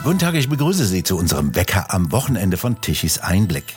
Guten Tag, ich begrüße Sie zu unserem Wecker am Wochenende von Tichys Einblick.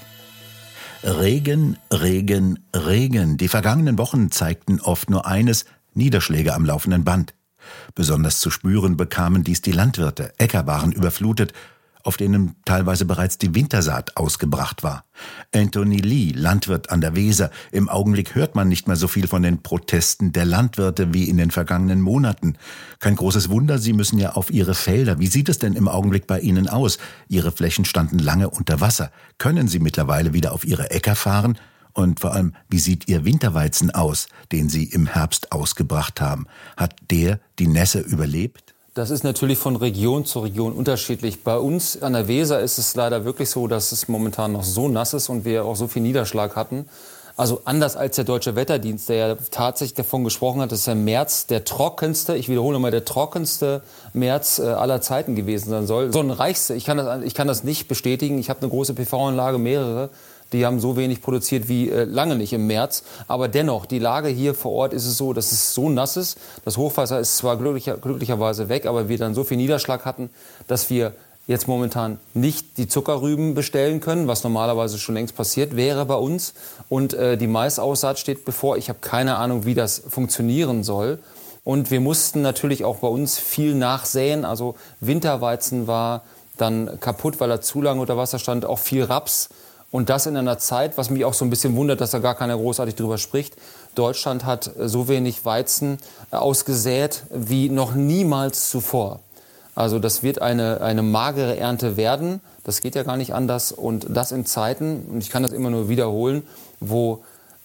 Regen, Regen, Regen. Die vergangenen Wochen zeigten oft nur eines: Niederschläge am laufenden Band. Besonders zu spüren bekamen dies die Landwirte. Äcker waren überflutet, auf denen teilweise bereits die Wintersaat ausgebracht war. Anthony Lee, Landwirt an der Weser: Im Augenblick hört man nicht mehr so viel von den Protesten der Landwirte wie in den vergangenen Monaten. Kein großes Wunder, sie müssen ja auf ihre Felder. Wie sieht es denn im Augenblick bei Ihnen aus? Ihre Flächen standen lange unter Wasser. Können Sie mittlerweile wieder auf Ihre Äcker fahren? Und vor allem, wie sieht Ihr Winterweizen aus, den Sie im Herbst ausgebracht haben? Hat der die Nässe überlebt? Das ist natürlich von Region zu Region unterschiedlich. Bei uns an der Weser ist es leider wirklich so, dass es momentan noch so nass ist und wir auch so viel Niederschlag hatten. Also anders als der Deutsche Wetterdienst, der ja tatsächlich davon gesprochen hat, dass der März der trockenste, ich wiederhole mal, der trockenste März aller Zeiten gewesen sein soll. So ein reichste, ich kann das nicht bestätigen. Ich habe eine große PV-Anlage, mehrere. Die haben so wenig produziert wie lange nicht im März. Aber dennoch, die Lage hier vor Ort ist es so, dass es so nass ist. Das Hochwasser ist zwar glücklicherweise weg, aber wir dann so viel Niederschlag hatten, dass wir jetzt momentan nicht die Zuckerrüben bestellen können, was normalerweise schon längst passiert wäre bei uns. Und die Maisaussaat steht bevor. Ich habe keine Ahnung, wie das funktionieren soll. Und wir mussten natürlich auch bei uns viel nachsäen. Also Winterweizen war dann kaputt, weil er zu lange unter Wasser stand. Auch viel Raps. Und das in einer Zeit, was mich auch so ein bisschen wundert, dass da gar keiner großartig drüber spricht. Deutschland hat so wenig Weizen ausgesät wie noch niemals zuvor. Also das wird eine magere Ernte werden. Das geht ja gar nicht anders. Und das in Zeiten, und ich kann das immer nur wiederholen, wo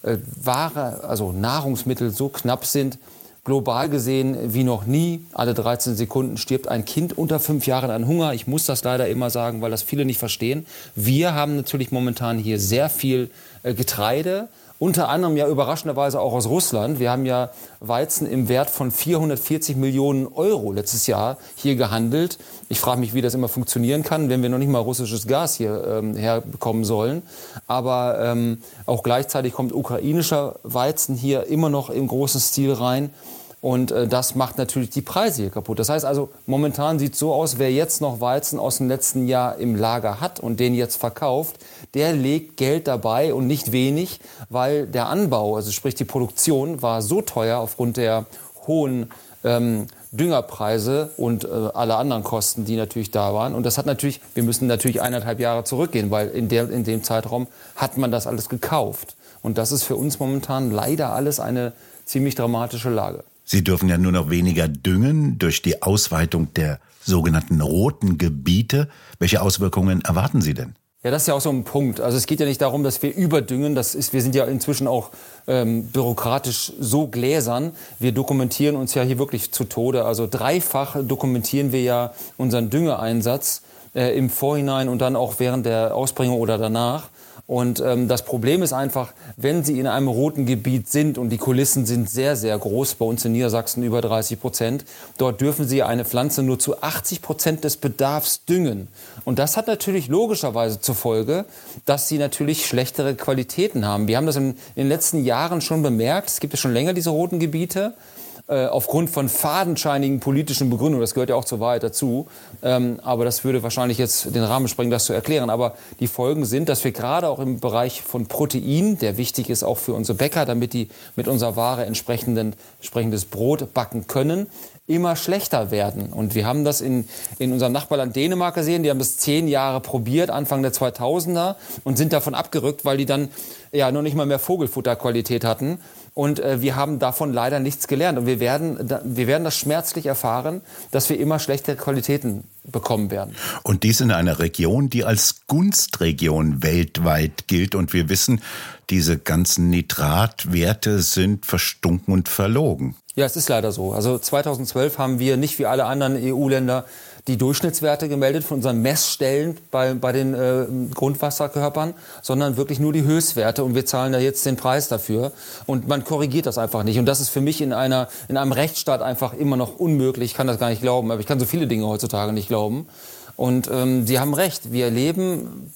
Ware, also Nahrungsmittel so knapp sind, global gesehen wie noch nie. Alle 13 Sekunden stirbt ein Kind unter 5 Jahren an Hunger. Ich muss das leider immer sagen, weil das viele nicht verstehen. Wir haben natürlich momentan hier sehr viel Getreide. Unter anderem ja überraschenderweise auch aus Russland. Wir haben ja Weizen im Wert von 440 Millionen Euro letztes Jahr hier gehandelt. Ich frage mich, wie das immer funktionieren kann, wenn wir noch nicht mal russisches Gas hier herbekommen sollen. Aber auch gleichzeitig kommt ukrainischer Weizen hier immer noch im großen Stil rein. Und das macht natürlich die Preise hier kaputt. Das heißt also, momentan sieht es so aus, wer jetzt noch Weizen aus dem letzten Jahr im Lager hat und den jetzt verkauft, der legt Geld dabei und nicht wenig, weil der Anbau, also sprich die Produktion, war so teuer aufgrund der hohen Düngerpreise und alle anderen Kosten, die natürlich da waren. Und das hat natürlich, wir müssen natürlich 1,5 Jahre zurückgehen, weil in dem Zeitraum hat man das alles gekauft. Und das ist für uns momentan leider alles eine ziemlich dramatische Lage. Sie dürfen ja nur noch weniger düngen durch die Ausweitung der sogenannten roten Gebiete. Welche Auswirkungen erwarten Sie denn? Ja, das ist ja auch so ein Punkt. Also es geht ja nicht darum, dass wir überdüngen. Wir sind ja inzwischen auch bürokratisch so gläsern. Wir dokumentieren uns ja hier wirklich zu Tode. Also dreifach dokumentieren wir ja unseren Düngeeinsatz im Vorhinein und dann auch während der Ausbringung oder danach. Und das Problem ist einfach, wenn Sie in einem roten Gebiet sind und die Kulissen sind sehr, sehr groß, bei uns in Niedersachsen über 30%, dort dürfen Sie eine Pflanze nur zu 80% des Bedarfs düngen. Und das hat natürlich logischerweise zur Folge, dass Sie natürlich schlechtere Qualitäten haben. Wir haben das in den letzten Jahren schon bemerkt. Es gibt ja schon länger diese roten Gebiete. Aufgrund von fadenscheinigen politischen Begründungen, das gehört ja auch zur Wahrheit dazu, aber das würde wahrscheinlich jetzt den Rahmen sprengen, das zu erklären. Aber die Folgen sind, dass wir gerade auch im Bereich von Protein, der wichtig ist auch für unsere Bäcker, damit die mit unserer Ware entsprechendes Brot backen können, immer schlechter werden. Und wir haben das in unserem Nachbarland Dänemark gesehen. Die haben das 10 Jahre probiert, Anfang der 2000er, und sind davon abgerückt, weil die dann ja noch nicht mal mehr Vogelfutterqualität hatten. Und wir haben davon leider nichts gelernt. Und wir werden das schmerzlich erfahren, dass wir immer schlechtere Qualitäten bekommen werden. Und dies in einer Region, die als Gunstregion weltweit gilt. Und wir wissen, diese ganzen Nitratwerte sind verstunken und verlogen. Ja, es ist leider so. Also 2012 haben wir nicht wie alle anderen EU-Länder die Durchschnittswerte gemeldet von unseren Messstellen bei den Grundwasserkörpern, sondern wirklich nur die Höchstwerte. Und wir zahlen da jetzt den Preis dafür. Und man korrigiert das einfach nicht. Und das ist für mich in einem Rechtsstaat einfach immer noch unmöglich. Ich kann das gar nicht glauben. Aber ich kann so viele Dinge heutzutage nicht glauben. Und Sie haben recht, wir leben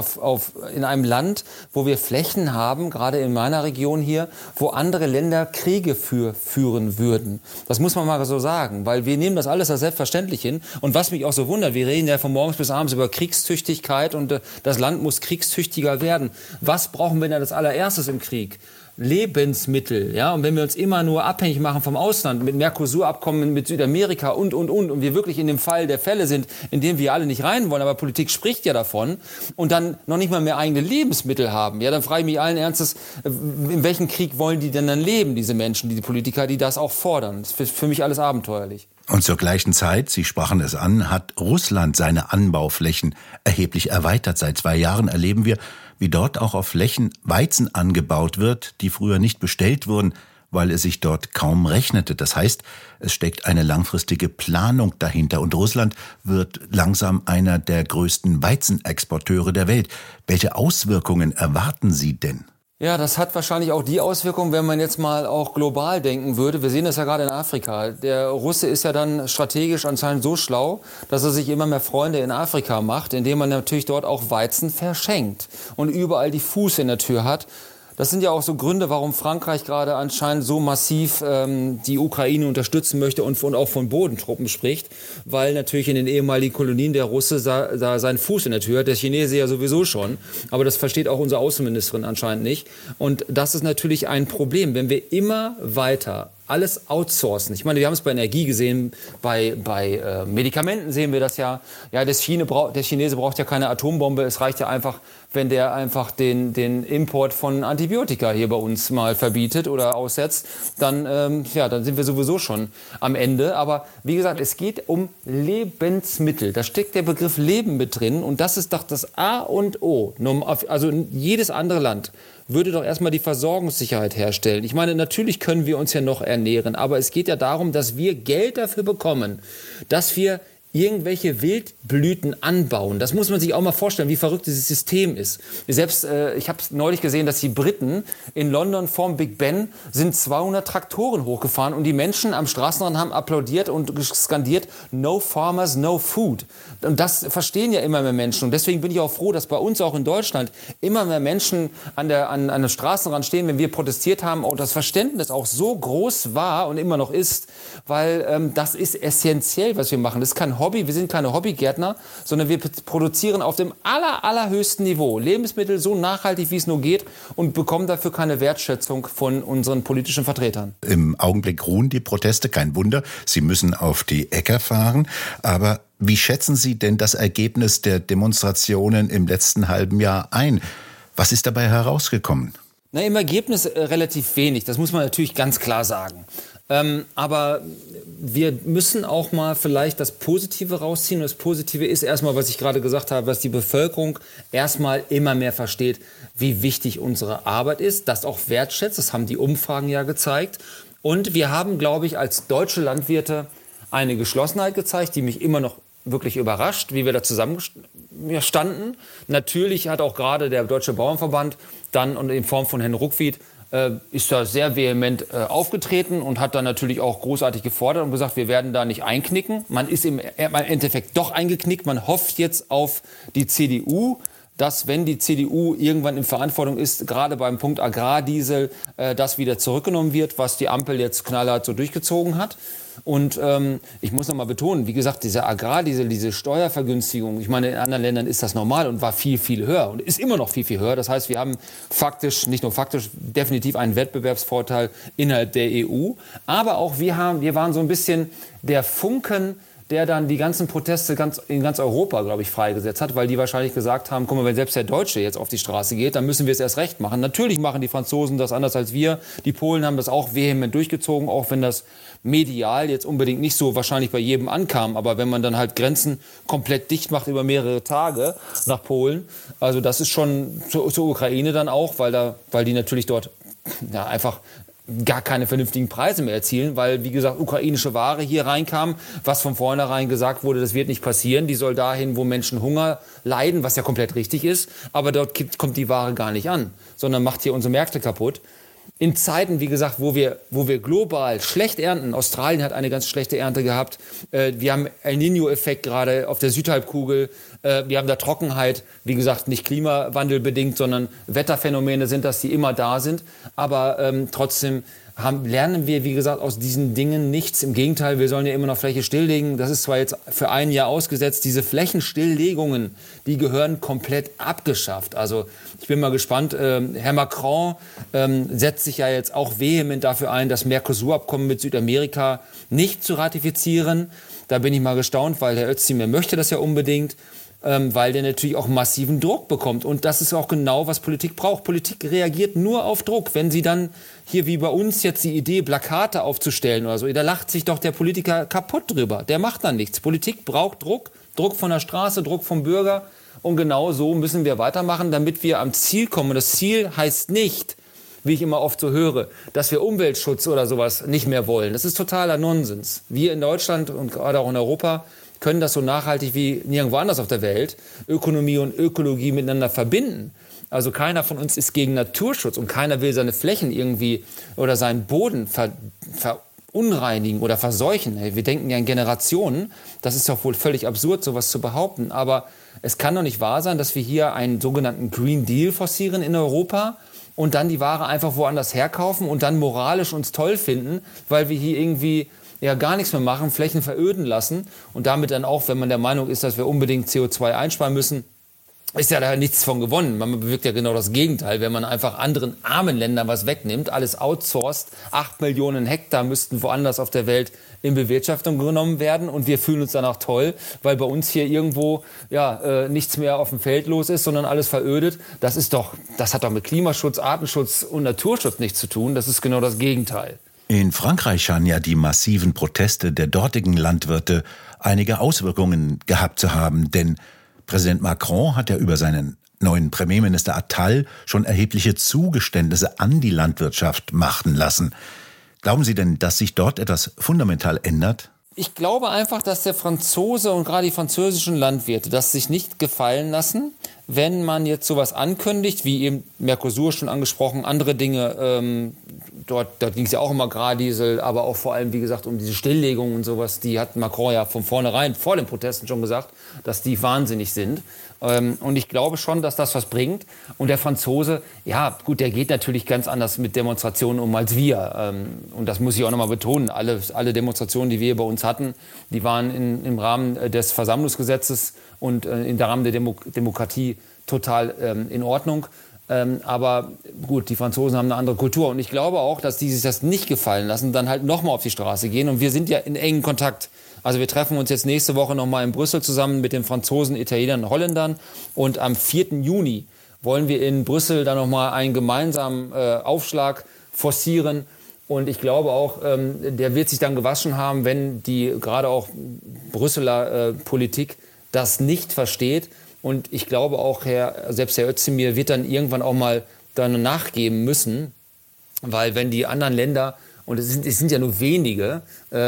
in einem Land, wo wir Flächen haben, gerade in meiner Region hier, wo andere Länder Kriege führen würden. Das muss man mal so sagen, weil wir nehmen das alles als selbstverständlich hin. Und was mich auch so wundert, wir reden ja von morgens bis abends über Kriegstüchtigkeit und das Land muss kriegstüchtiger werden. Was brauchen wir denn als allererstes im Krieg? Lebensmittel, ja, und wenn wir uns immer nur abhängig machen vom Ausland, mit Mercosur-Abkommen mit Südamerika und wir wirklich in dem Fall der Fälle sind, in dem wir alle nicht rein wollen, aber Politik spricht ja davon, und dann noch nicht mal mehr eigene Lebensmittel haben, ja, dann frage ich mich allen Ernstes, in welchem Krieg wollen die denn dann leben, diese Menschen, diese Politiker, die das auch fordern? Das ist für mich alles abenteuerlich. Und zur gleichen Zeit, Sie sprachen es an, hat Russland seine Anbauflächen erheblich erweitert. Seit 2 Jahren erleben wir, wie dort auch auf Flächen Weizen angebaut wird, die früher nicht bestellt wurden, weil es sich dort kaum rechnete. Das heißt, es steckt eine langfristige Planung dahinter und Russland wird langsam einer der größten Weizenexporteure der Welt. Welche Auswirkungen erwarten Sie denn? Ja, das hat wahrscheinlich auch die Auswirkung, wenn man jetzt mal auch global denken würde. Wir sehen das ja gerade in Afrika. Der Russe ist ja dann strategisch anscheinend so schlau, dass er sich immer mehr Freunde in Afrika macht, indem man natürlich dort auch Weizen verschenkt und überall die Fuß in der Tür hat. Das sind ja auch so Gründe, warum Frankreich gerade anscheinend so massiv die Ukraine unterstützen möchte und auch von Bodentruppen spricht, weil natürlich in den ehemaligen Kolonien der Russe da seinen Fuß in der Tür hat, der Chinese ja sowieso schon, aber das versteht auch unsere Außenministerin anscheinend nicht. Und das ist natürlich ein Problem, wenn wir immer weiter alles outsourcen. Ich meine, wir haben es bei Energie gesehen, bei Medikamenten sehen wir das ja. Ja, der Chinese braucht ja keine Atombombe. Es reicht ja einfach, wenn der einfach den Import von Antibiotika hier bei uns mal verbietet oder aussetzt. Dann sind wir sowieso schon am Ende. Aber wie gesagt, es geht um Lebensmittel. Da steckt der Begriff Leben mit drin. Und das ist doch das A und O. Also jedes andere Land würde doch erstmal die Versorgungssicherheit herstellen. Ich meine, natürlich können wir uns ja noch ernähren, aber es geht ja darum, dass wir Geld dafür bekommen, dass wir irgendwelche Wildblüten anbauen. Das muss man sich auch mal vorstellen, wie verrückt dieses System ist. Selbst, ich habe neulich gesehen, dass die Briten in London vorm Big Ben sind 200 Traktoren hochgefahren und die Menschen am Straßenrand haben applaudiert und skandiert, "No farmers, no food". Und das verstehen ja immer mehr Menschen. Und deswegen bin ich auch froh, dass bei uns auch in Deutschland immer mehr Menschen an der Straßenrand stehen, wenn wir protestiert haben und das Verständnis auch so groß war und immer noch ist, weil das ist essentiell, was wir machen. Das ist kein Hobby, wir sind keine Hobbygärtner, sondern wir produzieren auf dem allerhöchsten Niveau Lebensmittel so nachhaltig, wie es nur geht und bekommen dafür keine Wertschätzung von unseren politischen Vertretern. Im Augenblick ruhen die Proteste, kein Wunder, sie müssen auf die Äcker fahren, aber wie schätzen Sie denn das Ergebnis der Demonstrationen im letzten halben Jahr ein? Was ist dabei herausgekommen? Na, im Ergebnis relativ wenig, das muss man natürlich ganz klar sagen. Aber wir müssen auch mal vielleicht das Positive rausziehen. Und das Positive ist erstmal, was ich gerade gesagt habe, dass die Bevölkerung erstmal immer mehr versteht, wie wichtig unsere Arbeit ist, das auch wertschätzt. Das haben die Umfragen ja gezeigt. Und wir haben, glaube ich, als deutsche Landwirte eine Geschlossenheit gezeigt, die mich immer noch wirklich überrascht, wie wir da zusammenstanden. Natürlich hat auch gerade der Deutsche Bauernverband dann und in Form von Herrn Ruckwied ist da sehr vehement aufgetreten und hat dann natürlich auch großartig gefordert und gesagt, wir werden da nicht einknicken. Man ist im Endeffekt doch eingeknickt. Man hofft jetzt auf die CDU, dass, wenn die CDU irgendwann in Verantwortung ist, gerade beim Punkt Agrardiesel, das wieder zurückgenommen wird, was die Ampel jetzt knallhart so durchgezogen hat. Und ich muss noch mal betonen, wie gesagt, dieser Agrardiesel, diese Steuervergünstigung, ich meine, in anderen Ländern ist das normal und war viel, viel höher und ist immer noch viel, viel höher. Das heißt, wir haben faktisch, nicht nur faktisch, definitiv einen Wettbewerbsvorteil innerhalb der EU. Aber auch wir waren so ein bisschen der Funken, der dann die ganzen Proteste in ganz Europa, glaube ich, freigesetzt hat, weil die wahrscheinlich gesagt haben, guck mal, wenn selbst der Deutsche jetzt auf die Straße geht, dann müssen wir es erst recht machen. Natürlich machen die Franzosen das anders als wir. Die Polen haben das auch vehement durchgezogen, auch wenn das medial jetzt unbedingt nicht so wahrscheinlich bei jedem ankam. Aber wenn man dann halt Grenzen komplett dicht macht über mehrere Tage nach Polen, also das ist schon zur Ukraine dann auch, weil die natürlich dort ja, einfach gar keine vernünftigen Preise mehr erzielen, weil, wie gesagt, ukrainische Ware hier reinkam, was von vornherein gesagt wurde, das wird nicht passieren. Die soll dahin, wo Menschen Hunger leiden, was ja komplett richtig ist. Aber dort kommt die Ware gar nicht an, sondern macht hier unsere Märkte kaputt. in Zeiten, wie gesagt, wo wir global schlecht ernten, Australien hat eine ganz schlechte Ernte gehabt, wir haben El Niño-Effekt gerade auf der Südhalbkugel, wir haben da Trockenheit, wie gesagt, nicht klimawandelbedingt, sondern Wetterphänomene sind das, die immer da sind, aber trotzdem lernen wir, wie gesagt, aus diesen Dingen nichts. Im Gegenteil, wir sollen ja immer noch Fläche stilllegen. Das ist zwar jetzt für ein Jahr ausgesetzt. Diese Flächenstilllegungen, die gehören komplett abgeschafft. Also ich bin mal gespannt. Herr Macron setzt sich ja jetzt auch vehement dafür ein, das Mercosur-Abkommen mit Südamerika nicht zu ratifizieren. Da bin ich mal gestaunt, weil Herr Özdemir möchte das ja unbedingt. Weil der natürlich auch massiven Druck bekommt. Und das ist auch genau, was Politik braucht. Politik reagiert nur auf Druck. Wenn sie dann hier wie bei uns jetzt die Idee, Plakate aufzustellen oder so, da lacht sich doch der Politiker kaputt drüber. Der macht dann nichts. Politik braucht Druck. Druck von der Straße, Druck vom Bürger. Und genau so müssen wir weitermachen, damit wir am Ziel kommen. Und das Ziel heißt nicht, wie ich immer oft so höre, dass wir Umweltschutz oder sowas nicht mehr wollen. Das ist totaler Nonsens. Wir in Deutschland und gerade auch in Europa können das so nachhaltig wie nirgendwo anders auf der Welt, Ökonomie und Ökologie miteinander verbinden. Also keiner von uns ist gegen Naturschutz und keiner will seine Flächen irgendwie oder seinen Boden verunreinigen oder verseuchen. Hey, wir denken ja in Generationen, das ist doch wohl völlig absurd, sowas zu behaupten. Aber es kann doch nicht wahr sein, dass wir hier einen sogenannten Green Deal forcieren in Europa und dann die Ware einfach woanders herkaufen und dann moralisch uns toll finden, weil wir hier irgendwie gar nichts mehr machen, Flächen veröden lassen und damit dann auch, wenn man der Meinung ist, dass wir unbedingt CO2 einsparen müssen, ist ja da nichts von gewonnen. Man bewirkt ja genau das Gegenteil, wenn man einfach anderen armen Ländern was wegnimmt, alles outsourced. 8 Millionen Hektar müssten woanders auf der Welt in Bewirtschaftung genommen werden und wir fühlen uns danach toll, weil bei uns hier irgendwo nichts mehr auf dem Feld los ist, sondern alles verödet. Das hat doch mit Klimaschutz, Artenschutz und Naturschutz nichts zu tun. Das ist genau das Gegenteil. In Frankreich scheinen ja die massiven Proteste der dortigen Landwirte einige Auswirkungen gehabt zu haben, denn Präsident Macron hat ja über seinen neuen Premierminister Attal schon erhebliche Zugeständnisse an die Landwirtschaft machen lassen. Glauben Sie denn, dass sich dort etwas fundamental ändert? Ich glaube einfach, dass der Franzose und gerade die französischen Landwirte das sich nicht gefallen lassen, wenn man jetzt sowas ankündigt, wie eben Mercosur schon angesprochen, andere Dinge, dort ging es ja auch um Agrardiesel, aber auch vor allem, wie gesagt, um diese Stilllegung und sowas, die hat Macron ja von vornherein, vor den Protesten schon gesagt, dass die wahnsinnig sind. Und ich glaube schon, dass das was bringt. Und der Franzose, ja gut, der geht natürlich ganz anders mit Demonstrationen um als wir. Und das muss ich auch nochmal betonen. Alle Demonstrationen, die wir bei uns hatten, die waren im Rahmen des Versammlungsgesetzes und im Rahmen der Demokratie total in Ordnung. Aber gut, die Franzosen haben eine andere Kultur. Und ich glaube auch, dass die sich das nicht gefallen lassen, dann halt nochmal auf die Straße gehen. Und wir sind ja in engem Kontakt. Also wir treffen uns jetzt nächste Woche nochmal in Brüssel zusammen mit den Franzosen, Italienern und Holländern. Und am 4. Juni wollen wir in Brüssel dann nochmal einen gemeinsamen Aufschlag forcieren. Und ich glaube auch, der wird sich dann gewaschen haben, wenn die gerade auch Brüsseler Politik das nicht versteht. Und ich glaube auch, selbst Herr Özdemir wird dann irgendwann auch mal dann nachgeben müssen. Weil wenn die anderen Länder, und es sind ja nur wenige,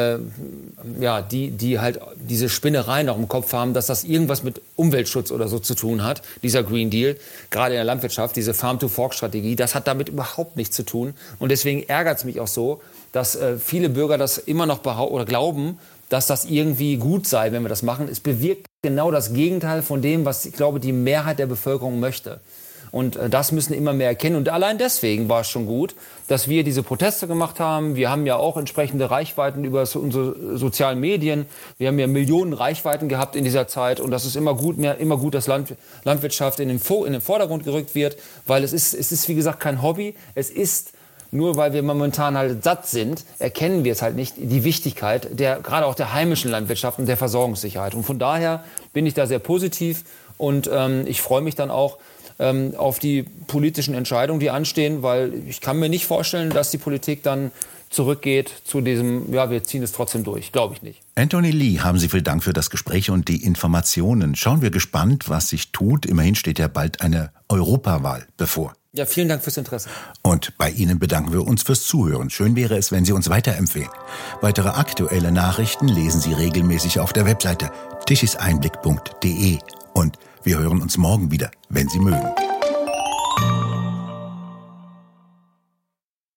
die halt diese Spinnereien noch im Kopf haben, dass das irgendwas mit Umweltschutz oder so zu tun hat, dieser Green Deal, gerade in der Landwirtschaft, diese Farm-to-Fork-Strategie, das hat damit überhaupt nichts zu tun. Und deswegen ärgert es mich auch so, dass viele Bürger das immer noch glauben, dass das irgendwie gut sei, wenn wir das machen. Es bewirkt genau das Gegenteil von dem, was, ich glaube, die Mehrheit der Bevölkerung möchte. Und das müssen immer mehr erkennen. Und allein deswegen war es schon gut, dass wir diese Proteste gemacht haben. Wir haben ja auch entsprechende Reichweiten über unsere sozialen Medien. Wir haben ja Millionen Reichweiten gehabt in dieser Zeit. Und das ist immer gut, dass Landwirtschaft in den Vordergrund gerückt wird. Weil es ist, wie gesagt, kein Hobby. Es ist, nur weil wir momentan halt satt sind, erkennen wir es halt nicht, die Wichtigkeit gerade auch der heimischen Landwirtschaft und der Versorgungssicherheit. Und von daher bin ich da sehr positiv. Und ich freue mich dann auch auf die politischen Entscheidungen, die anstehen, weil ich kann mir nicht vorstellen, dass die Politik dann zurückgeht zu diesem, wir ziehen es trotzdem durch. Glaube ich nicht. Anthony Lee, haben Sie vielen Dank für das Gespräch und die Informationen. Schauen wir gespannt, was sich tut. Immerhin steht ja bald eine Europawahl bevor. Ja, vielen Dank fürs Interesse. Und bei Ihnen bedanken wir uns fürs Zuhören. Schön wäre es, wenn Sie uns weiterempfehlen. Weitere aktuelle Nachrichten lesen Sie regelmäßig auf der Webseite tichiseinblick.de. Und wir hören uns morgen wieder, wenn Sie mögen.